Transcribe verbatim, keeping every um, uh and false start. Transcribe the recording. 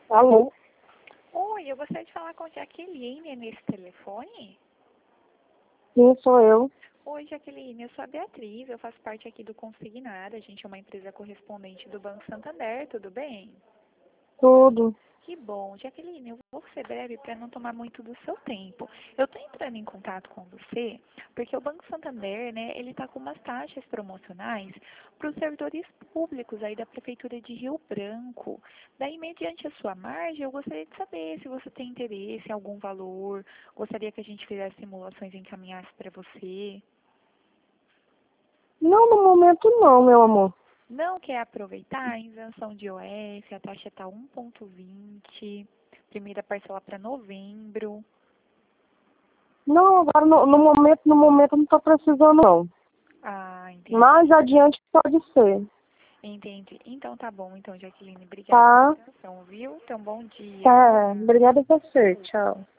Alô? Oi, eu gostaria de falar com Jaqueline nesse telefone. Sim, sou eu. Oi, Jaqueline, eu sou a Beatriz, eu faço parte aqui do Consignado, a gente é uma empresa correspondente do Banco Santander, tudo bem? Tudo. Que bom. Jaqueline, eu vou ser breve para não tomar muito do seu tempo. Eu estou entrando em contato com você porque o Banco Santander, né, ele está com umas taxas promocionais para os servidores públicos aí da Prefeitura de Rio Branco. Daí, mediante a sua margem, eu gostaria de saber se você tem interesse em algum valor, gostaria que a gente fizesse simulações e encaminhasse para você. Não, no momento não, meu amor. Não quer aproveitar a isenção de I O F, a taxa está um ponto vinte, primeira parcela para novembro. Não, agora no, no momento, no momento eu não estou precisando não. Ah, entendi. Mais adiante pode ser. Entendi. Então tá bom, então, Jaqueline. Obrigada pela Tá? atenção, viu? Então, bom dia. Tá. Obrigada a você. Tchau.